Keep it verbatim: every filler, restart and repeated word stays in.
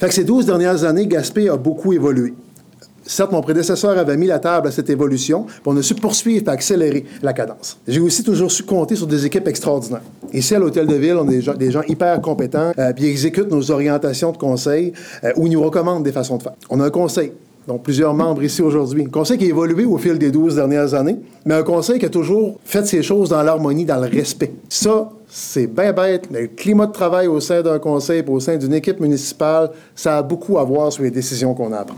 Fait que ces douze dernières années, Gaspé a beaucoup évolué. Certes, mon prédécesseur avait mis la table à cette évolution, puis on a su poursuivre et accélérer la cadence. J'ai aussi toujours su compter sur des équipes extraordinaires. Ici, à l'Hôtel de Ville, on a des gens, des gens hyper compétents, euh, puis ils exécutent nos orientations de conseil euh, ou ils nous recommandent des façons de faire. On a un conseil, donc plusieurs membres ici aujourd'hui. Un conseil qui a évolué au fil des douze dernières années, mais un conseil qui a toujours fait ses choses dans l'harmonie, dans le respect. Ça, c'est bien bête. Le climat de travail au sein d'un conseil et au sein d'une équipe municipale, ça a beaucoup à voir sur les décisions qu'on a à prendre.